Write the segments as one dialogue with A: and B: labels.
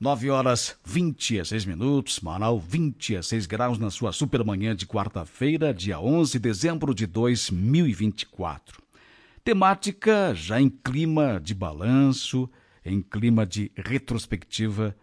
A: 9h26, Manaus, 26 graus na sua supermanhã de quarta-feira, dia 11 de dezembro de 2024. Temática já em clima de balanço, em clima de retrospectiva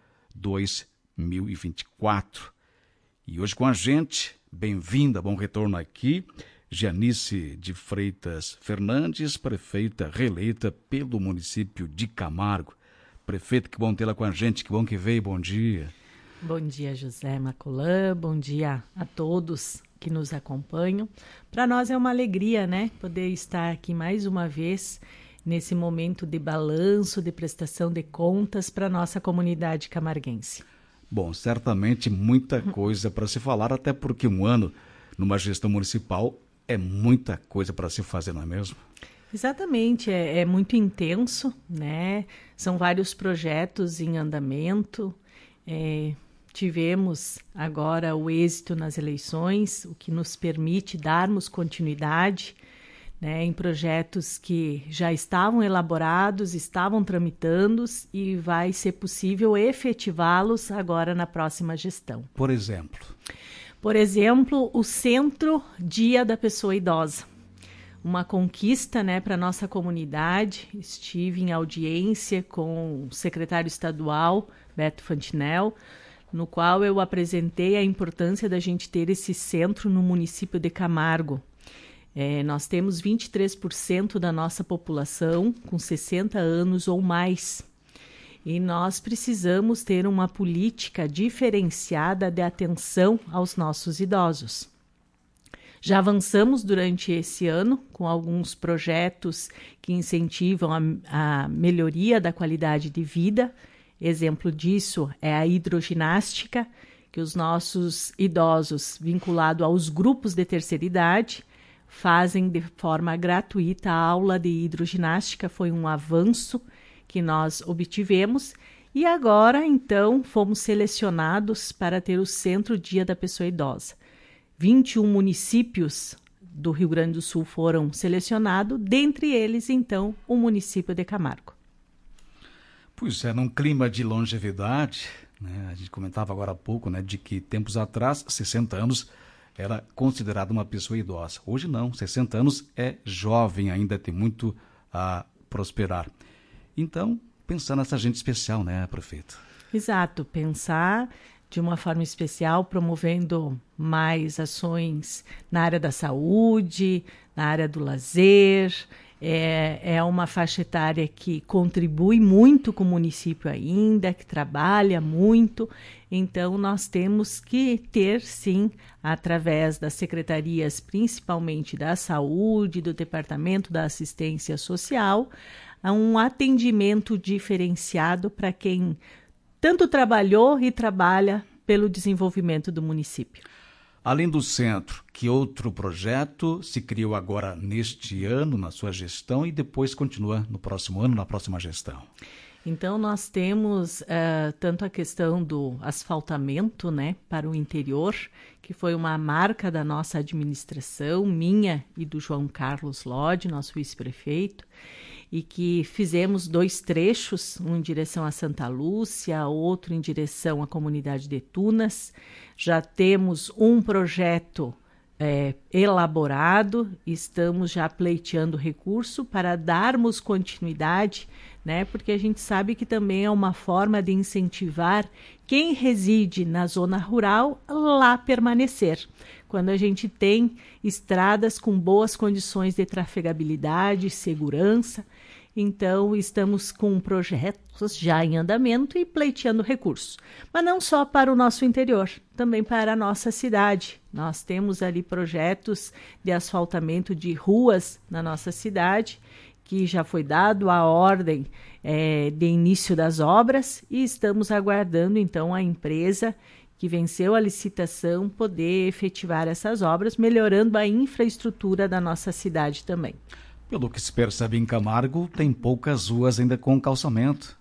A: 2024. E hoje com a gente, bem-vinda, bom retorno aqui, Janice de Freitas Fernandes, prefeita reeleita pelo município de Camargo. Prefeito, que bom tê-la com a gente, que bom que veio, bom dia.
B: Bom dia, José Macolã, bom dia a todos que nos acompanham. Para nós é uma alegria, né, poder estar aqui mais uma vez nesse momento de balanço, de prestação de contas para a nossa comunidade camarguense.
A: Bom, certamente muita coisa para se falar, até porque um ano numa gestão municipal é muita coisa para se fazer, não é mesmo?
B: Exatamente, é muito intenso, né? São vários projetos em andamento. Tivemos agora o êxito nas eleições, o que nos permite darmos continuidade, né, em projetos que já estavam elaborados, estavam tramitando e vai ser possível efetivá-los agora na próxima gestão.
A: Por exemplo?
B: Por exemplo, o Centro Dia da Pessoa Idosa. Uma conquista, né, para a nossa comunidade. Estive em audiência com o secretário estadual, Beto Fantinel, no qual eu apresentei a importância da gente ter esse centro no município de Camargo. Nós temos 23% da nossa população com 60 anos ou mais. E nós precisamos ter uma política diferenciada de atenção aos nossos idosos. Já avançamos durante esse ano com alguns projetos que incentivam a melhoria da qualidade de vida. Exemplo disso é a hidroginástica, que os nossos idosos vinculados aos grupos de terceira idade fazem de forma gratuita a aula de hidroginástica. Foi um avanço que nós obtivemos e agora, então, fomos selecionados para ter o Centro Dia da Pessoa Idosa. 21 municípios do Rio Grande do Sul foram selecionados, dentre eles, então, o município de Camargo.
A: Pois é, num clima de longevidade, né, a gente comentava agora há pouco, né, de que tempos atrás, 60 anos era considerado uma pessoa idosa. Hoje não, 60 anos é jovem ainda, tem muito a prosperar. Então, pensar nessa gente especial, né, prefeito?
B: Exato, pensar de uma forma especial, promovendo mais ações na área da saúde, na área do lazer. É uma faixa etária que contribui muito com o município ainda, que trabalha muito. Então, nós temos que ter, sim, através das secretarias, principalmente da saúde, do Departamento da Assistência Social, um atendimento diferenciado para quem tanto trabalhou e trabalha pelo desenvolvimento do município.
A: Além do centro, que outro projeto se criou agora neste ano, na sua gestão, e depois continua no próximo ano, na próxima gestão?
B: Então, nós temos tanto a questão do asfaltamento, né, para o interior, que foi uma marca da nossa administração, minha e do João Carlos Lodge, nosso vice-prefeito, e que fizemos 2 trechos, um em direção a Santa Lúcia, outro em direção à comunidade de Tunas. Já temos um projeto elaborado, estamos já pleiteando recurso para darmos continuidade, né? Porque a gente sabe que também é uma forma de incentivar quem reside na zona rural lá permanecer. Quando a gente tem estradas com boas condições de trafegabilidade, segurança, então estamos com projetos já em andamento e pleiteando recursos. Mas não só para o nosso interior, também para a nossa cidade. Nós temos ali projetos de asfaltamento de ruas na nossa cidade, que já foi dado a ordem de início das obras e estamos aguardando então a empresa que venceu a licitação poder efetivar essas obras, melhorando a infraestrutura da nossa cidade também.
A: Pelo que se percebe em Camargo, tem poucas ruas ainda com calçamento.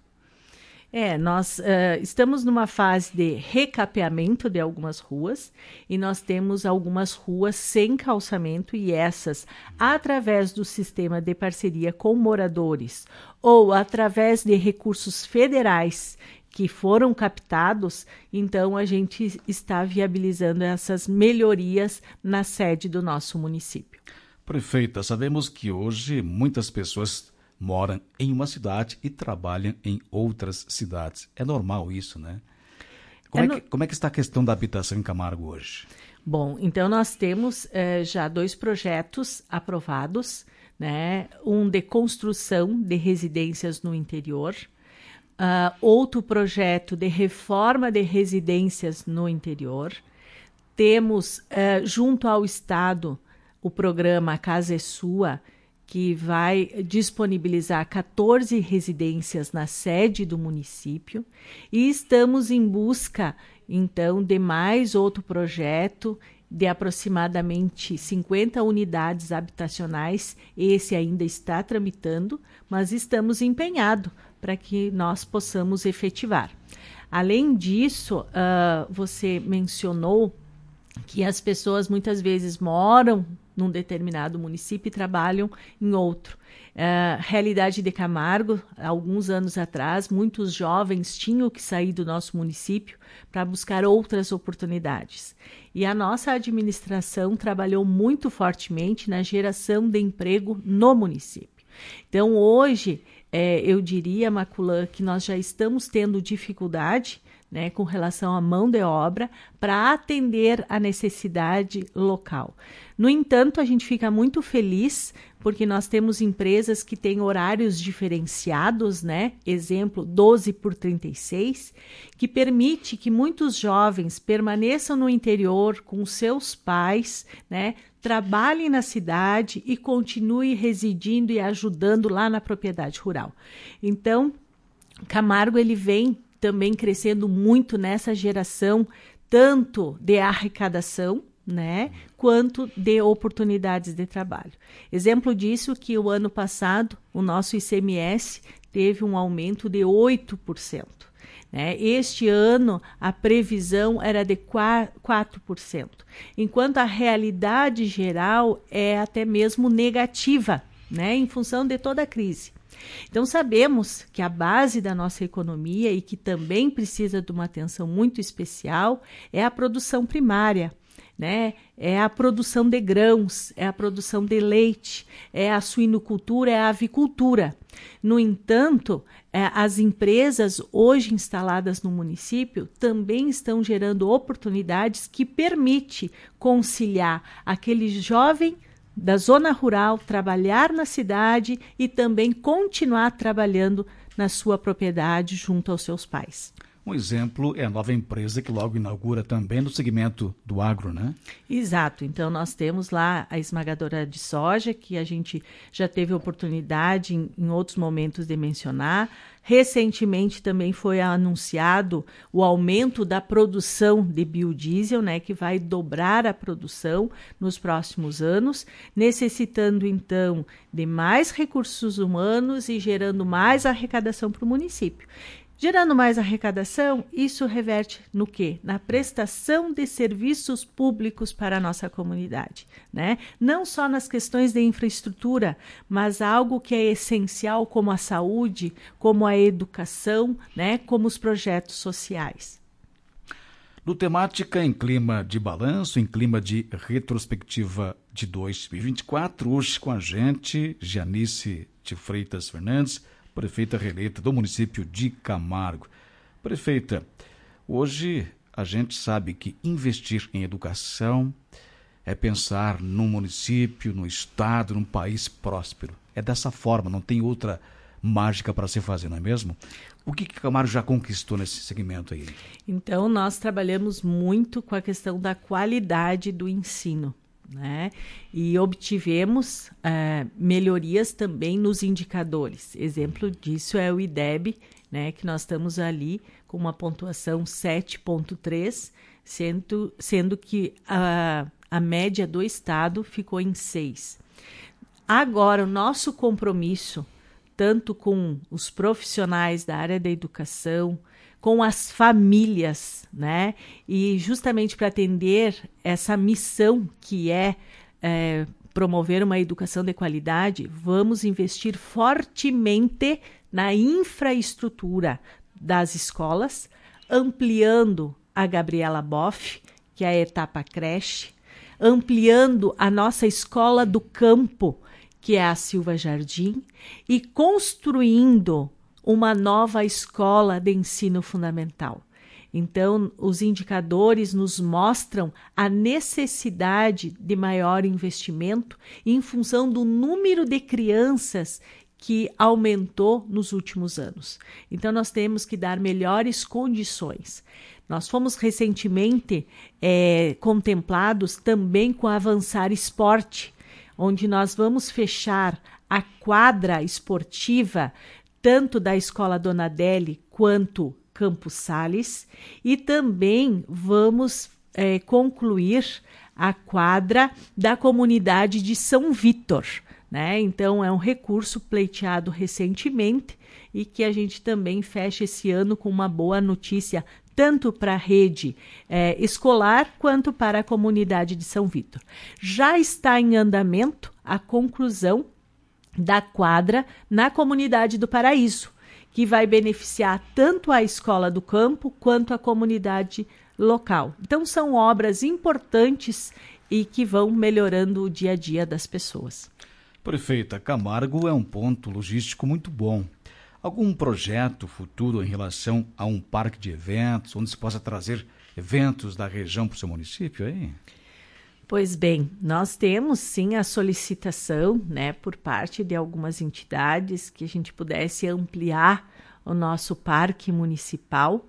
B: Nós estamos numa fase de recapeamento de algumas ruas e nós temos algumas ruas sem calçamento e essas, através do sistema de parceria com moradores ou através de recursos federais que foram captados, então a gente está viabilizando essas melhorias na sede do nosso município.
A: Prefeita, sabemos que hoje muitas pessoas moram em uma cidade e trabalham em outras cidades. É normal isso, né? Como é que está a questão da habitação em Camargo hoje?
B: Bom, então nós temos já 2 projetos aprovados, né? Um de construção de residências no interior, outro projeto de reforma de residências no interior. Temos, junto ao Estado, o programa Casa é Sua, que vai disponibilizar 14 residências na sede do município. E estamos em busca, então, de mais outro projeto de aproximadamente 50 unidades habitacionais. Esse ainda está tramitando, mas estamos empenhados para que nós possamos efetivar. Além disso, você mencionou que as pessoas muitas vezes moram num determinado município e trabalham em outro. Realidade de Camargo, alguns anos atrás, muitos jovens tinham que sair do nosso município para buscar outras oportunidades. E a nossa administração trabalhou muito fortemente na geração de emprego no município. Então, hoje, eu diria, Maculã, que nós já estamos tendo dificuldade, né, com relação à mão de obra para atender a necessidade local. No entanto, a gente fica muito feliz porque nós temos empresas que têm horários diferenciados, né? Exemplo, 12/36, que permite que muitos jovens permaneçam no interior com seus pais, né? Trabalhem na cidade e continuem residindo e ajudando lá na propriedade rural. Então, Camargo, ele vem também crescendo muito nessa geração, tanto de arrecadação, né, quanto de oportunidades de trabalho. Exemplo disso que o ano passado, o nosso ICMS teve um aumento de 8%. Né? Este ano, a previsão era de 4%, enquanto a realidade geral é até mesmo negativa, né, em função de toda a crise. Então, sabemos que a base da nossa economia e que também precisa de uma atenção muito especial é a produção primária, né? É a produção de grãos, é a produção de leite, é a suinocultura, é a avicultura. No entanto, as empresas hoje instaladas no município também estão gerando oportunidades que permitem conciliar aquele jovem da zona rural, trabalhar na cidade e também continuar trabalhando na sua propriedade junto aos seus pais.
A: Um exemplo é a nova empresa que logo inaugura também no segmento do agro, né?
B: Exato. Então, nós temos lá a esmagadora de soja, que a gente já teve oportunidade em outros momentos de mencionar. Recentemente também foi anunciado o aumento da produção de biodiesel, né, que vai dobrar a produção nos próximos anos, necessitando então de mais recursos humanos e gerando mais arrecadação para o município. Gerando mais arrecadação, isso reverte no quê? Na prestação de serviços públicos para a nossa comunidade, né? Não só nas questões de infraestrutura, mas algo que é essencial como a saúde, como a educação, né? Como os projetos sociais.
A: No Temática em Clima de Balanço, em clima de retrospectiva de 2024, hoje com a gente, Janice de Freitas Fernandes, prefeita reeleita do município de Camargo. Prefeita, hoje a gente sabe que investir em educação é pensar num município, no estado, num país próspero. É dessa forma, não tem outra mágica para se fazer, não é mesmo? O que Camargo já conquistou nesse segmento aí? Então,
B: nós trabalhamos muito com a questão da qualidade do ensino, né? E obtivemos melhorias também nos indicadores. Exemplo disso é o IDEB, né? Que nós estamos ali com uma pontuação 7,3, sendo que a média do estado ficou em 6. Agora, o nosso compromisso, tanto com os profissionais da área da educação, com as famílias, né? E justamente para atender essa missão que é promover uma educação de qualidade, vamos investir fortemente na infraestrutura das escolas, ampliando a Gabriela Boff, que é a etapa creche, ampliando a nossa escola do campo, que é a Silva Jardim, e construindo uma nova escola de ensino fundamental. Então, os indicadores nos mostram a necessidade de maior investimento em função do número de crianças que aumentou nos últimos anos. Então, nós temos que dar melhores condições. Nós fomos recentemente contemplados também com a Avançar Esporte, onde nós vamos fechar a quadra esportiva, tanto da Escola Dona Adele quanto Campos Sales, e também vamos concluir a quadra da comunidade de São Vítor, né? Então, é um recurso pleiteado recentemente e que a gente também fecha esse ano com uma boa notícia, tanto para a rede escolar quanto para a comunidade de São Vítor. Já está em andamento a conclusão da quadra na comunidade do Paraíso, que vai beneficiar tanto a escola do campo quanto a comunidade local. Então, são obras importantes e que vão melhorando o dia a dia das pessoas.
A: Prefeita, Camargo é um ponto logístico muito bom. Algum projeto futuro em relação a um parque de eventos, onde se possa trazer eventos da região para o seu município aí?
B: Pois bem, nós temos sim a solicitação, né, por parte de algumas entidades que a gente pudesse ampliar o nosso parque municipal.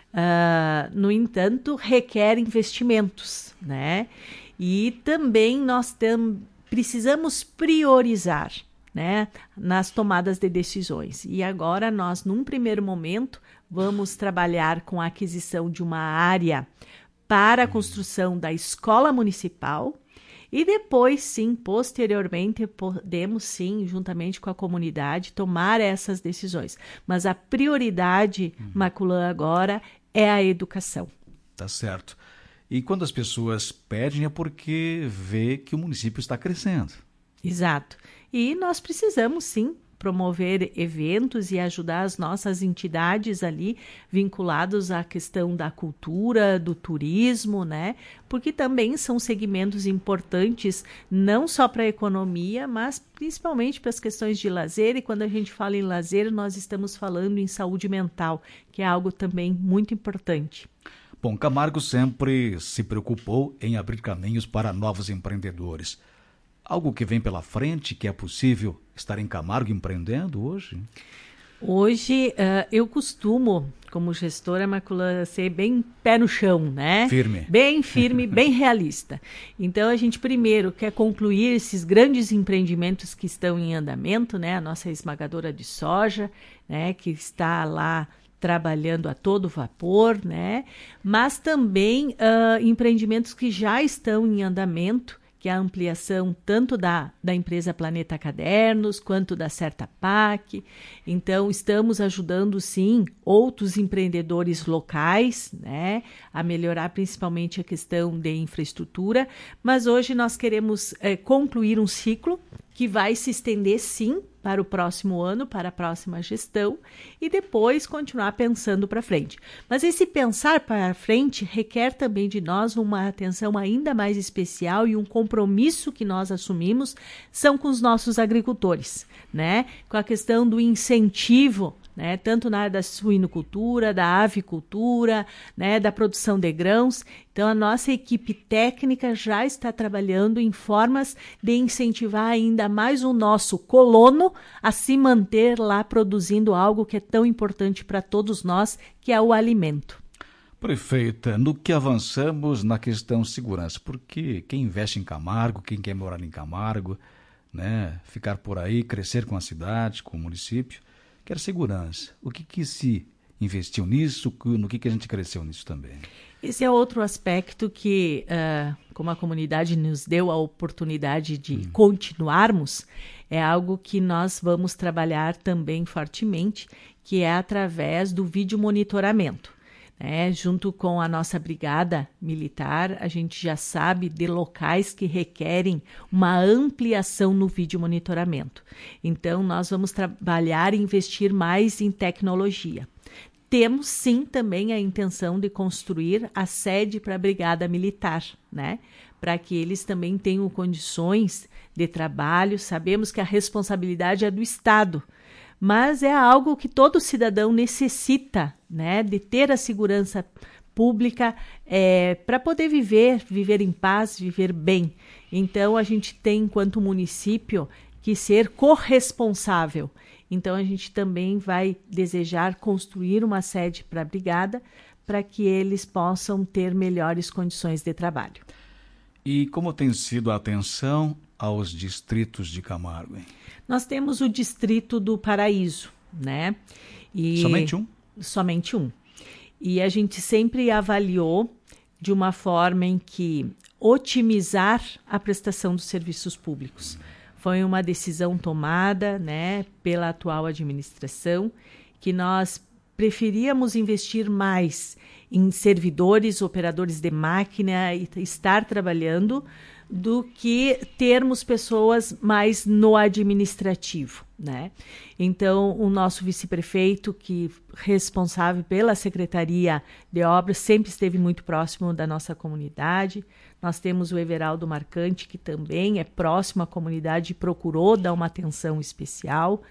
B: No entanto, requer investimentos, né? E também nós precisamos priorizar, né, nas tomadas de decisões. E agora nós, num primeiro momento, vamos trabalhar com a aquisição de uma área para a construção da escola municipal e depois, sim, posteriormente, podemos, sim, juntamente com a comunidade, tomar essas decisões. Mas a prioridade, Maculã, agora é a educação.
A: Tá certo. E quando as pessoas pedem é porque vê que o município está crescendo.
B: Exato. E nós precisamos, sim, promover eventos e ajudar as nossas entidades ali vinculados à questão da cultura, do turismo, né? Porque também são segmentos importantes não só para a economia, mas principalmente para as questões de lazer. E quando a gente fala em lazer, nós estamos falando em saúde mental, que é algo também muito importante.
A: Bom, Camargo sempre se preocupou em abrir caminhos para novos empreendedores. Algo que vem pela frente, que é possível estar em Camargo empreendendo hoje?
B: Hoje, eu costumo, como gestora, Maculã, ser bem pé no chão, né?
A: Firme.
B: Bem firme, bem realista. Então, a gente primeiro quer concluir esses grandes empreendimentos que estão em andamento, né? A nossa esmagadora de soja, né? Que está lá trabalhando a todo vapor, né? Mas também empreendimentos que já estão em andamento, que é a ampliação tanto da empresa Planeta Cadernos, quanto da Certapac. Então, estamos ajudando, sim, outros empreendedores locais, né, a melhorar principalmente a questão de infraestrutura, mas hoje nós queremos concluir um ciclo que vai se estender, sim, para o próximo ano, para a próxima gestão, e depois continuar pensando para frente. Mas esse pensar para frente requer também de nós uma atenção ainda mais especial e um compromisso que nós assumimos são com os nossos agricultores, né? Com a questão do incentivo, né, tanto na área da suinocultura, da avicultura, né, da produção de grãos. Então, a nossa equipe técnica já está trabalhando em formas de incentivar ainda mais o nosso colono a se manter lá produzindo algo que é tão importante para todos nós, que é o alimento.
A: Prefeita, no que avançamos na questão segurança, porque quem investe em Camargo, quem quer morar em Camargo, né, ficar por aí, crescer com a cidade, com o município, quer segurança. O que se investiu nisso? No que a gente cresceu nisso também?
B: Esse é outro aspecto que, como a comunidade nos deu a oportunidade de continuarmos, é algo que nós vamos trabalhar também fortemente, que é através do vídeo monitoramento. Junto com a nossa brigada militar, a gente já sabe de locais que requerem uma ampliação no vídeo monitoramento. Então, nós vamos trabalhar e investir mais em tecnologia. temos sim também a intenção de construir a sede para a Brigada Militar, né? Para que eles também tenham condições de trabalho. Sabemos que a responsabilidade é do Estado, mas é algo que todo cidadão necessita, né? De ter a segurança pública para poder viver em paz, viver bem. Então, a gente tem, enquanto município, que ser corresponsável. Então, a gente também vai desejar construir uma sede para a brigada para que eles possam ter melhores condições de trabalho.
A: E como tem sido a atenção aos distritos de Camargo, hein?
B: Nós temos o distrito do Paraíso, né?
A: Somente um?
B: Somente um. E a gente sempre avaliou de uma forma em que otimizar a prestação dos serviços públicos. Foi uma decisão tomada, né, pela atual administração, que nós preferíamos investir mais em servidores, operadores de máquina e estar trabalhando, do que termos pessoas mais no administrativo, né? Então, o nosso vice-prefeito, que responsável pela Secretaria de Obras, sempre esteve muito próximo da nossa comunidade. Nós temos o Everaldo Marcante, que também é próximo à comunidade e procurou dar uma atenção especial.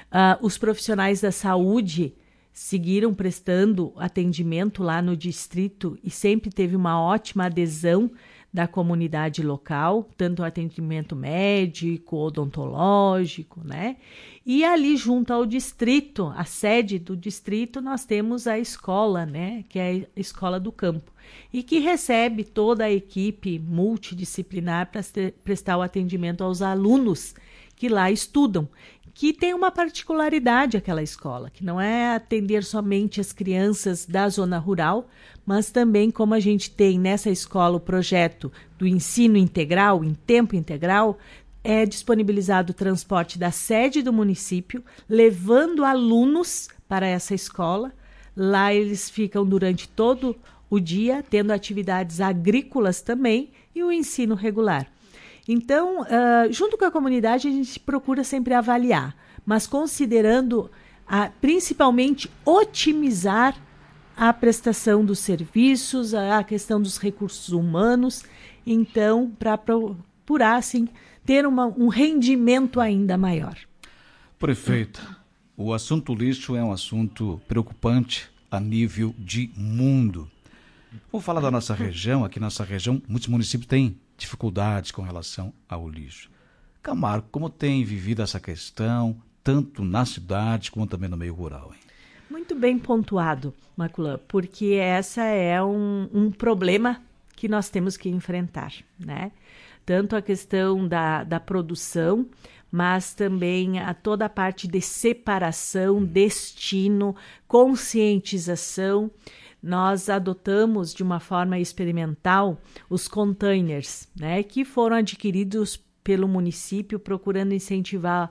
B: Os profissionais da saúde seguiram prestando atendimento lá no distrito e sempre teve uma ótima adesão da comunidade local, tanto atendimento médico, odontológico, né? E ali junto ao distrito, a sede do distrito, nós temos a escola, né? Que é a Escola do Campo, e que recebe toda a equipe multidisciplinar para prestar o atendimento aos alunos que lá estudam, que tem uma particularidade aquela escola, que não é atender somente as crianças da zona rural, mas também, como a gente tem nessa escola o projeto do ensino integral, em tempo integral, é disponibilizado o transporte da sede do município, levando alunos para essa escola. Lá eles ficam durante todo o dia, tendo atividades agrícolas também e o ensino regular. Então, junto com a comunidade, a gente procura sempre avaliar, mas considerando principalmente otimizar a prestação dos serviços, a questão dos recursos humanos, então, para procurar, assim, ter um rendimento ainda maior.
A: Prefeita, o assunto lixo é um assunto preocupante a nível de mundo. Vou falar da nossa região. Aqui na nossa região, muitos municípios têm dificuldades com relação ao lixo. Camargo, como tem vivido essa questão, tanto na cidade como também no meio rural, hein?
B: Muito bem pontuado, Maculan, porque essa é um problema que nós temos que enfrentar, né? Tanto a questão da produção, mas também toda a parte de separação, destino, conscientização. Nós adotamos de uma forma experimental os containers, né, que foram adquiridos pelo município procurando incentivar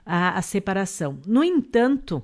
B: a separação. No entanto,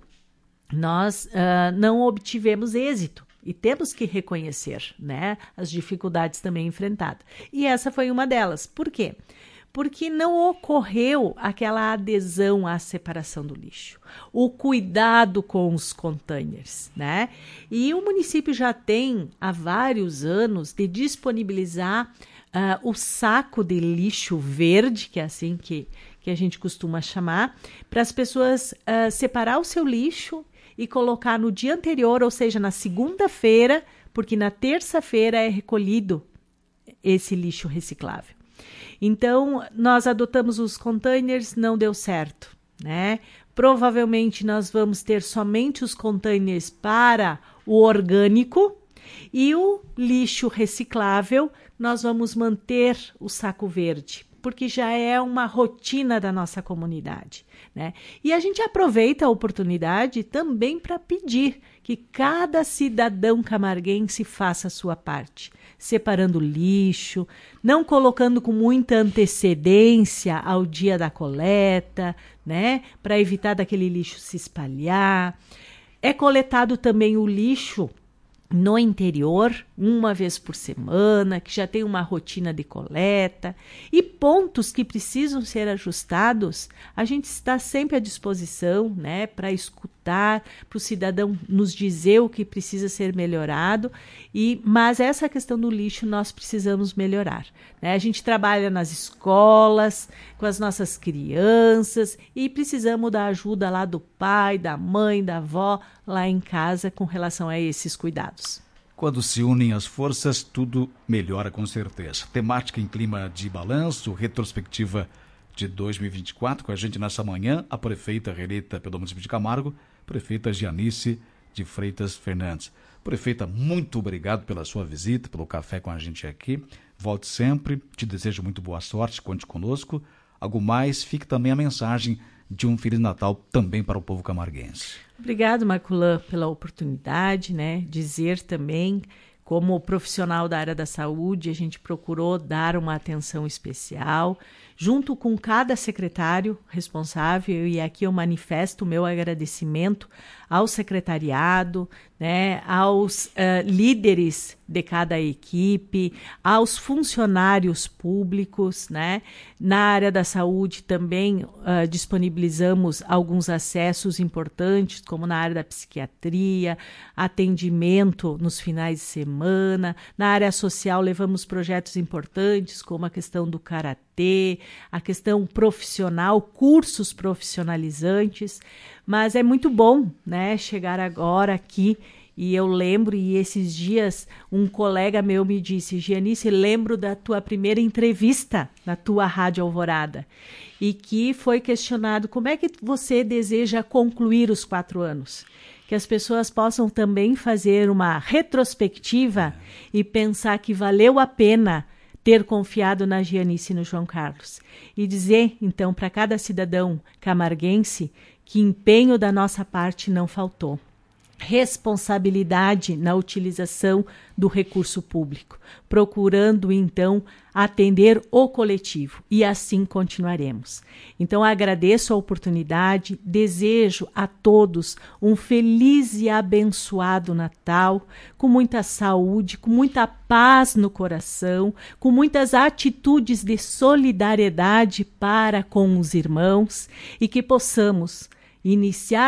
B: nós não obtivemos êxito e temos que reconhecer, né, as dificuldades também enfrentadas. E essa foi uma delas. Por quê? Porque não ocorreu aquela adesão à separação do lixo, o cuidado com os containers, né? E o município já tem há vários anos de disponibilizar o saco de lixo verde, que é assim que a gente costuma chamar, para as pessoas separar o seu lixo e colocar no dia anterior, ou seja, na segunda-feira, porque na terça-feira é recolhido esse lixo reciclável. Então, nós adotamos os containers, não deu certo, né? Provavelmente nós vamos ter somente os containers para o orgânico e o lixo reciclável, nós vamos manter o saco verde, porque já é uma rotina da nossa comunidade, né? E a gente aproveita a oportunidade também para pedir que cada cidadão camarguense faça a sua parte, separando lixo, não colocando com muita antecedência ao dia da coleta, né? Para evitar daquele lixo se espalhar. É coletado também o lixo no interior, uma vez por semana, que já tem uma rotina de coleta, e pontos que precisam ser ajustados, a gente está sempre à disposição, né, para escutar escutar, para o cidadão nos dizer o que precisa ser melhorado, mas essa questão do lixo nós precisamos melhorar, né? A gente trabalha nas escolas, com as nossas crianças e precisamos da ajuda lá do pai, da mãe, da avó, lá em casa com relação a esses cuidados.
A: Quando se unem as forças, tudo melhora com certeza. Temática em clima de balanço, retrospectiva de 2024, com a gente nessa manhã, a prefeita reeleita pelo município de Camargo, prefeita Gianice de Freitas Fernandes. Prefeita, muito obrigado pela sua visita, pelo café com a gente aqui. Volte sempre, te desejo muito boa sorte, conte conosco. Algo mais, fique também a mensagem de um Feliz Natal também para o povo camarguense.
B: Obrigado, Marculã, pela oportunidade, né? Dizer também, como profissional da área da saúde, a gente procurou dar uma atenção especial, junto com cada secretário responsável, e aqui eu manifesto o meu agradecimento ao secretariado, né, aos líderes de cada equipe, aos funcionários públicos, né? Na área da saúde também disponibilizamos alguns acessos importantes, como na área da psiquiatria, atendimento nos finais de semana. Na área social levamos projetos importantes, como a questão do karatê, a questão profissional, cursos profissionalizantes, mas é muito bom, né, chegar agora aqui. E eu lembro, e esses dias um colega meu me disse: Gianice, lembro da tua primeira entrevista na tua Rádio Alvorada, e que foi questionado como é que você deseja concluir os 4 anos. Que as pessoas possam também fazer uma retrospectiva e pensar que valeu a pena ter confiado na Gianice e no João Carlos. E dizer, então, para cada cidadão camarguense que empenho da nossa parte não faltou. Responsabilidade na utilização do recurso público, procurando, então, atender o coletivo, e assim continuaremos. Então, agradeço a oportunidade, desejo a todos um feliz e abençoado Natal, com muita saúde, com muita paz no coração, com muitas atitudes de solidariedade para com os irmãos, e que possamos iniciar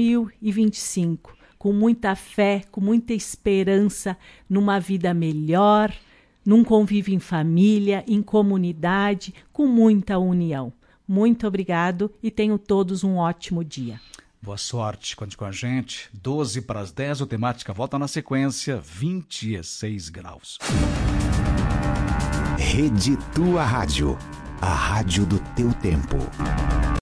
B: 2025 com muita fé, com muita esperança, numa vida melhor, num convívio em família, em comunidade, com muita união. Muito obrigado e tenham todos um ótimo dia.
A: Boa sorte, conte com a gente. 12 para as 10, o Temática volta na sequência, 26 graus.
C: Rede Tua Rádio, a rádio do teu tempo.